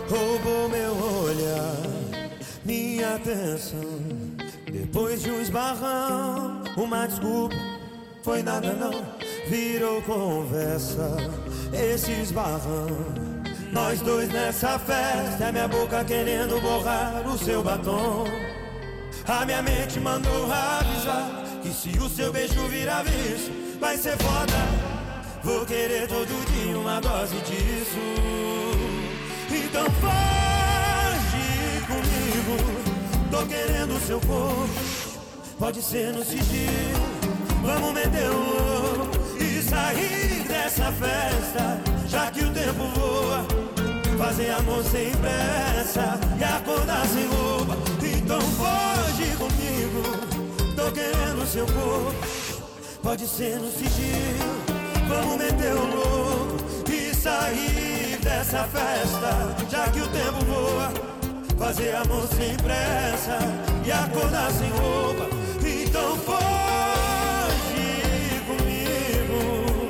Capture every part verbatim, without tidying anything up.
roubou meu olhar, minha atenção. Depois de um esbarrão, uma desculpa, foi nada não, virou conversa. Esse esbarrão, nós dois nessa festa, minha boca querendo borrar o seu batom. A minha mente mandou avisar que se o seu beijo virar vício, vai ser foda. Vou querer todo dia uma dose disso. Então foge comigo, tô querendo seu corpo, pode ser no sigilo. Vamos meter o louco e sair dessa festa, já que o tempo voa. Fazer amor sem pressa e acordar sem roupa. Então foge comigo, tô querendo seu corpo, pode ser no sigilo. Vamos meter o louco e sair dessa festa, já que o tempo voa. Fazer amor sem pressa e acordar sem roupa. Então foge comigo.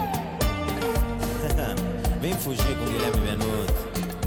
Vem fugir com Guilherme Benuto.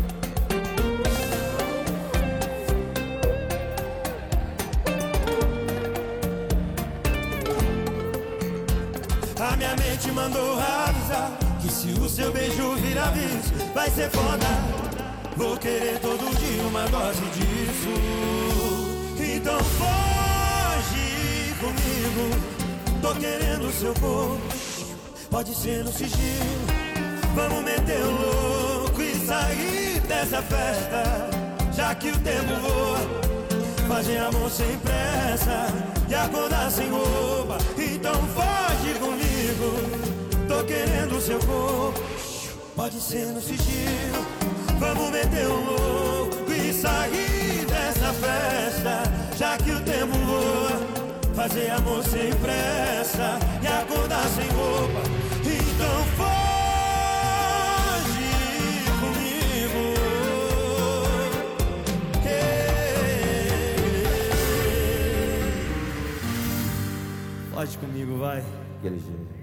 A minha mente mandou avisar que se o seu beijo virar vício, vai ser foda. Vou querer todo dia uma dose disso. Então foge comigo, tô querendo seu corpo, pode ser no sigilo. Vamos meter o louco e sair dessa festa, já que o tempo voa. Fazer amor sem pressa e acordar sem roupa. Então foge comigo, tô querendo seu corpo, pode ser no sigilo. Vamos meter o louco e sair dessa festa, já que o tempo voa. Fazer amor sem pressa e acordar sem roupa. Então foge comigo. Foge comigo, vai. Aquele jeito.